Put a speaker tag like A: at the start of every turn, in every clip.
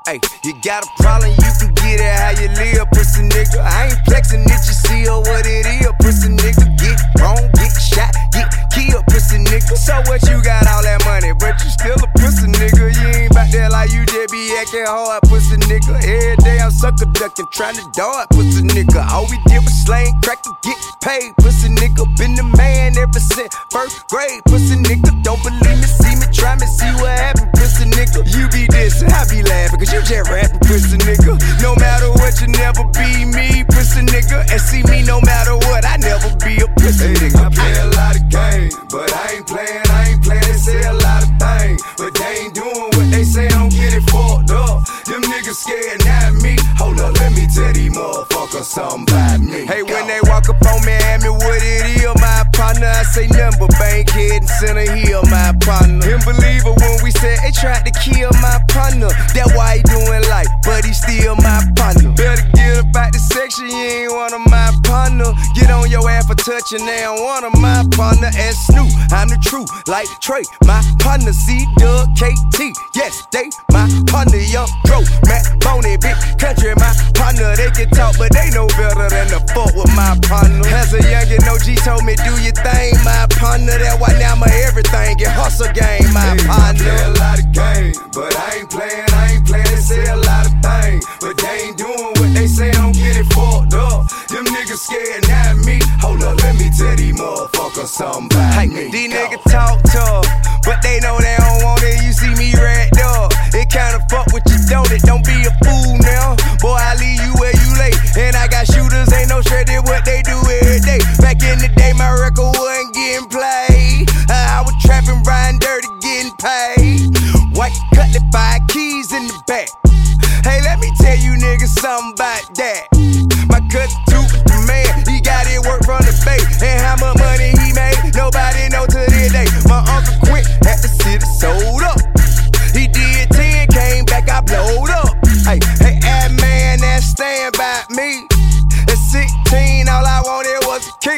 A: Ay, you got a problem, you can get it how you live, pussy nigga. I ain't flexing it, you see what it is, pussy nigga. Get wrong, get shot, get killed, pussy nigga. So what, you got all that money, but you still a pussy nigga. You ain't back there like you just be acting hard, pussy nigga. Every day I'm sucker ducking, trying to dart, pussy nigga. All we did was slang, crack and get paid, pussy nigga. Been the man ever since first grade, pussy nigga. Don't believe me, see me, try me, see what happen, pussy nigga. You be dissing, I be laughing, cause you just rapping, pussy nigga. No matter what, you never be me, pussy nigga. And see me, no matter what, I never be a pussy nigga.
B: I play a lot of games, but I ain't playing. They say a lot of things, but they ain't doing what they say. Don't get it fucked up. Them niggas scared, not me. Hold up, let me tell these motherfuckers something about me.
A: Hey, when they walk up on me, ask me what it is, my partner, I say nothing but Bankhead and Center Hill, my partner. Him believer when we said they tried to kill my partner. That's why he doing life, but he still my partner. Better get up out the section, you ain't one of my partner. Get on your ass for touching, they don't one of my partner. As Snoop, I'm the truth, like Trey, my partner. C-Dub, KT, yes, they my partner. Young Dro, Matt Boney, Big Country, my partner. They can talk, but they know better than to fuck with my partner. As a youngin', OG told me, do your thing, my partner. That's why now my everything get hustle game, my partner.
B: I play a lot of games, but I ain't playing. They say a lot of things, but they ain't doing what they say. Don't get it fucked up. Them niggas scared, not me. Hold up, let me tell these motherfuckers something about me.
A: These niggas talk tough, but they know they don't want it. You see me racked up. It kinda fuck with you, don't it? Don't be a fool now. Boy, I leave you where you lay. And I got shooters, ain't no straight, did what they do every day. Back in the day, my record wasn't getting played. I was trapping, riding dirty, getting paid. White cutlet, 5 keys in the back. Hey, let me tell you niggas something about that. My cousin too was the man, he got it work from the bay. And how much money he made, nobody know to this day. My uncle Quint had the city sold up. He did 10, came back, I blowed up. Hey, ad man, that stand by me. At 16, all I wanted was a key,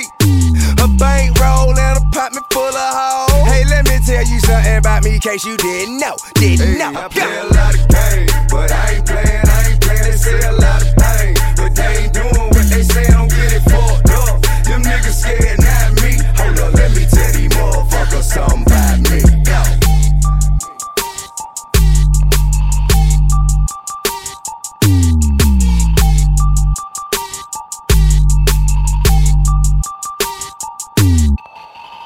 A: a bankroll and a apartment full of hoes. Hey, let me tell you something about me in case you didn't know.
B: I play a lot of games, but I ain't playing. They say a